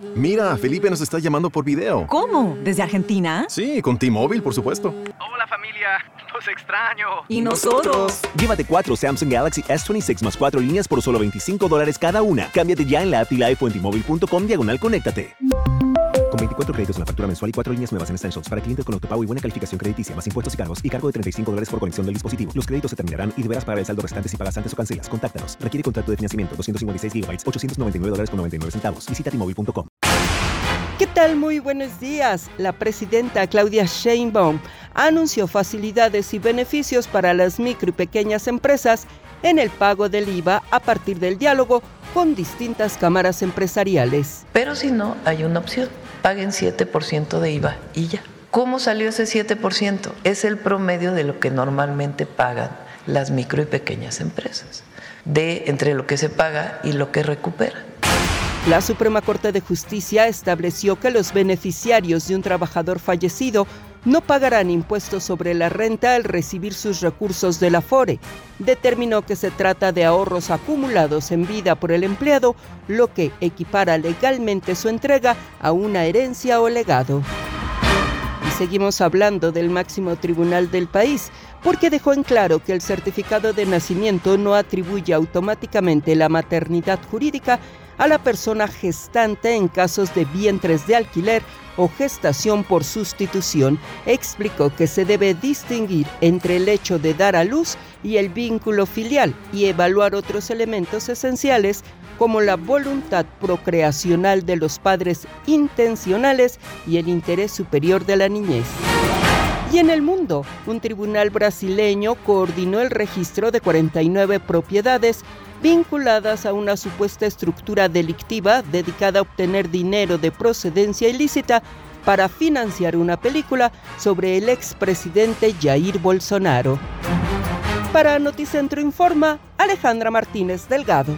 Mira, Felipe nos está llamando por video. ¿Cómo? ¿Desde Argentina? Sí, con T-Mobile, por supuesto. Hola familia, los extraño. ¿Y nosotros? Llévate 4 Samsung Galaxy S26 más 4 líneas por solo $25 cada una. Cámbiate ya en la app Live o en T-Mobile.com/conéctate. Con 24 créditos en la factura mensual y 4 líneas nuevas en Essentials para clientes con autopago y buena calificación crediticia, más impuestos y cargos, y cargo de $35 por conexión del dispositivo. Los créditos se terminarán y deberás pagar el saldo restante si pagas antes o cancelas. Contáctanos. Requiere contrato de financiamiento. 256 GB, $899.99. Visita T-Mobile.com. ¿Qué tal? Muy buenos días. La presidenta Claudia Sheinbaum anunció facilidades y beneficios para las micro y pequeñas empresas en el pago del IVA a partir del diálogo con distintas cámaras empresariales. Pero si no, hay una opción. Paguen 7% de IVA y ya. ¿Cómo salió ese 7%? Es el promedio de lo que normalmente pagan las micro y pequeñas empresas, de entre lo que se paga y lo que recuperan. La Suprema Corte de Justicia estableció que los beneficiarios de un trabajador fallecido no pagarán impuestos sobre la renta al recibir sus recursos del Afore. Determinó que se trata de ahorros acumulados en vida por el empleado, lo que equipara legalmente su entrega a una herencia o legado. Y seguimos hablando del máximo tribunal del país, porque dejó en claro que el certificado de nacimiento no atribuye automáticamente la maternidad jurídica a la persona gestante en casos de vientres de alquiler o gestación por sustitución. Explicó que se debe distinguir entre el hecho de dar a luz y el vínculo filial y evaluar otros elementos esenciales como la voluntad procreacional de los padres intencionales y el interés superior de la niñez. Y en el mundo, un tribunal brasileño coordinó el registro de 49 propiedades vinculadas a una supuesta estructura delictiva dedicada a obtener dinero de procedencia ilícita para financiar una película sobre el expresidente Jair Bolsonaro. Para Noticentro Informa, Alejandra Martínez Delgado.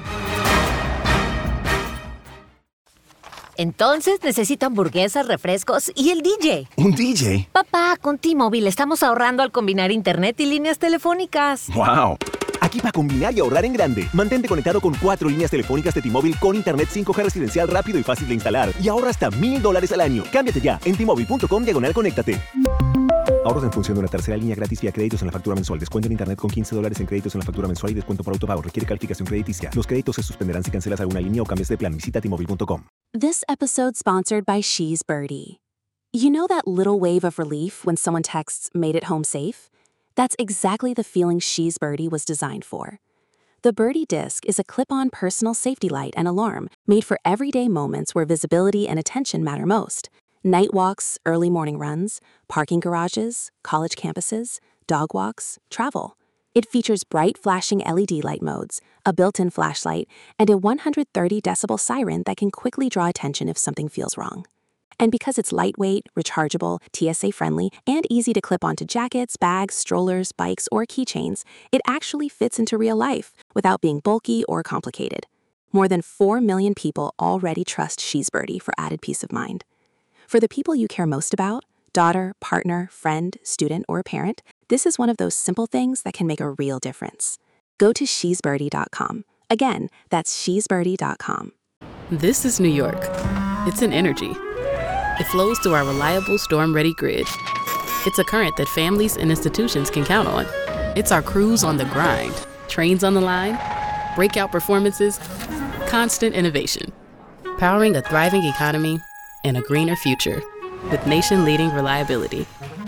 Entonces necesito hamburguesas, refrescos y el DJ. ¿Un DJ? Papá, con T-Mobile estamos ahorrando al combinar internet y líneas telefónicas. ¡Wow! Aquí para combinar y ahorrar en grande. Mantente conectado con 4 líneas telefónicas de T-Mobile con internet 5G residencial rápido y fácil de instalar. Y ahorra hasta $1,000 al año. Cámbiate ya en T-Mobile.com/conéctate. Ahorros en función de una tercera línea gratis vía créditos en la factura mensual. Descuento en internet con $15 en créditos en la factura mensual y descuento por autopago. Requiere calificación crediticia. Los créditos se suspenderán si cancelas alguna línea o cambias de plan. Visita T-Mobile.com. This episode sponsored by She's Birdie. You know that little wave of relief when someone texts, "Made it home safe"? That's exactly the feeling She's Birdie was designed for. The Birdie Disc is a clip-on personal safety light and alarm made for everyday moments where visibility and attention matter most. Night walks, early morning runs, parking garages, college campuses, dog walks, travel. It features bright flashing LED light modes, a built-in flashlight, and a 130 decibel siren that can quickly draw attention if something feels wrong. And because it's lightweight, rechargeable, TSA-friendly, and easy to clip onto jackets, bags, strollers, bikes, or keychains, it actually fits into real life without being bulky or complicated. More than 4 million people already trust She's Birdie for added peace of mind. For the people you care most about, daughter, partner, friend, student, or parent, this is one of those simple things that can make a real difference. Go to shesbirdie.com. Again, that's shesbirdie.com. This is New York. It's an energy. It flows through our reliable storm-ready grid. It's a current that families and institutions can count on. It's our crews on the grind, trains on the line, breakout performances, constant innovation. Powering a thriving economy and a greener future with nation-leading reliability.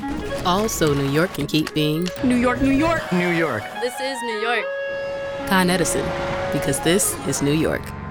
All so New York can keep being New York, New York. New York. This is New York. Con Edison, because this is New York.